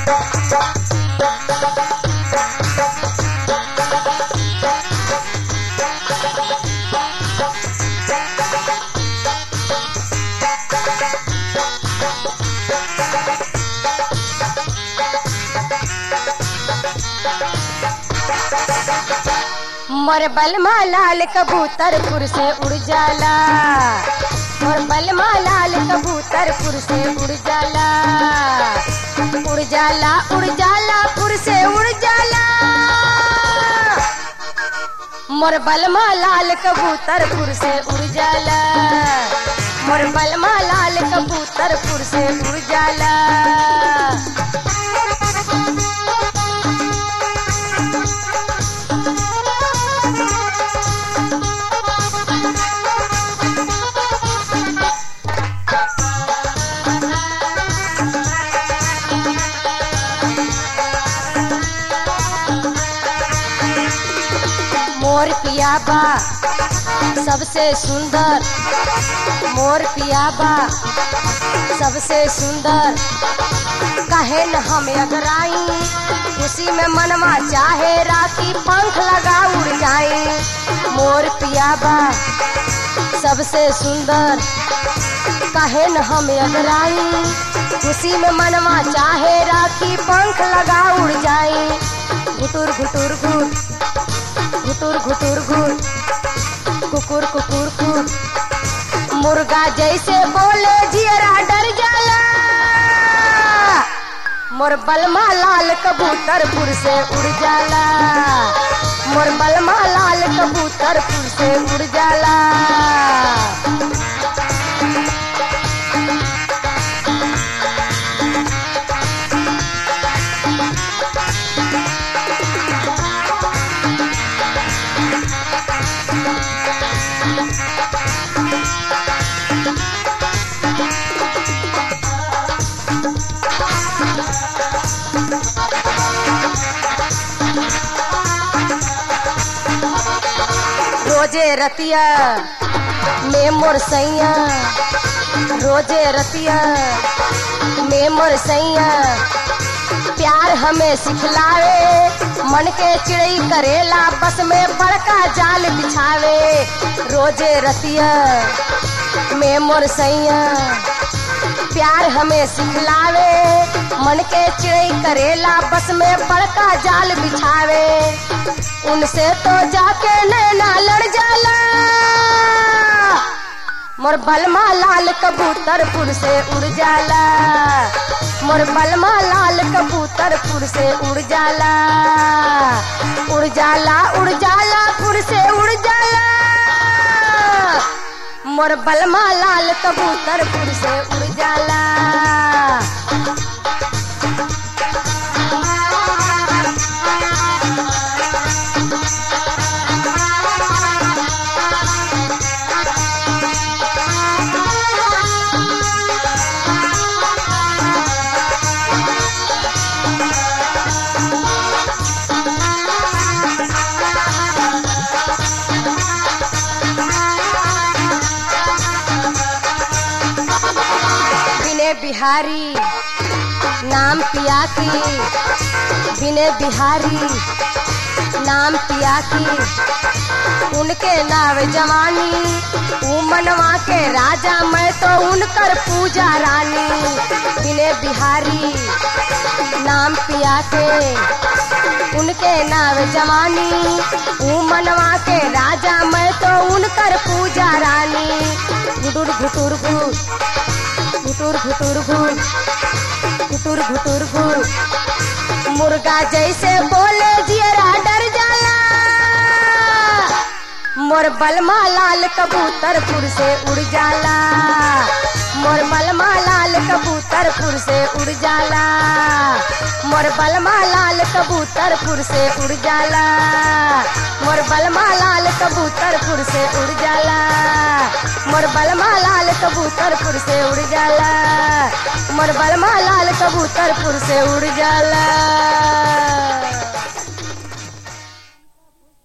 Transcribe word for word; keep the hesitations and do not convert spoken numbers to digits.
मोर बलमा लाल कबूतरपुर से उड़ जाला, मोर बलमा लाल कबूतरपुर से उड़ जाला, उड़ जाला उड़ जाला पुर से उड़ जाला। मोर बलमा लाल कबूतरपुर से उड़ जाला, मोर बलमा लाल कबूतरपुर से उड़ जाला। मोर पियाबा सबसे सुंदर, मोर पियाबा सबसे सुंदर, कहे न हम अगराई, खुशी में मनवा चाहे राती पंख लगा उड़ जाए। मोर पियाबा सबसे सुंदर, कहे न हम अगराई, खुशी में मनवा चाहे राती पंख लगा उड़ जाए। घुटुर घुटुर घुट घुटुर घुटुर घुट, कुकुर कुकुर कुट, मुर्गा जैसे बोले जियरा डर जाला। मोर बलमा लाल कबूतरपुर से उड़ जाला, मोर बलमा लाल कबूतरपुर से उड़ जाला। रोजे रतिया में मोर सैया, रोजे रतिया में मोर सैया, प्यार हमें सिखलावे, मन के चिड़ई करेला बस में बड़का जाल बिछावे। रोजे रतिया में मोर सैया, प्यार हमें सिखलावे, मन के चिड़ई करेला बस में बड़का जाल बिछावे। उनसे तो जाके नैना लड़ जाला, मोर बलमा लाल कबूतरपुर से उड़ जाला, मोर बलमा लाल कबूतरपुर से उड़ जाला, उड़ जाला उड़ जाला पुर से उड़ जाला। मोर बलमा लाल कबूतरपुर से उड़ जाला। बिहारी नाम पिया की, बिने बिहारी नाम पिया की, उनके नाव जवानी, ऊ मनवा के राजा, मैं तो उनकर पूजा रानी। बिने बिहारी नाम पिया के, उनके नाव जवानी, ऊ मनवा के राजा, मैं तो उनकर पूजा रानी। घुटुर घुटुर घुट घुटुर घुटुर घुट, घुटुर घुटुर घुट, मुर्गा जैसे बोले जियरा डर जाला। मोर बलमा लाल कबूतरपुर से उड़ जाला, मोर बलमा लाल कबूतरपुर से उड़ जाला, मोर बलमा लाल कबूतरपुर से उड़ जाला, मोर बलमा लाल कबूतरपुर से उड़ जाला, मोर बलमा लाल कबूतरपुर से उड़ जाला, मोर बलमा लाल कबूतरपुर से उड़ जाला।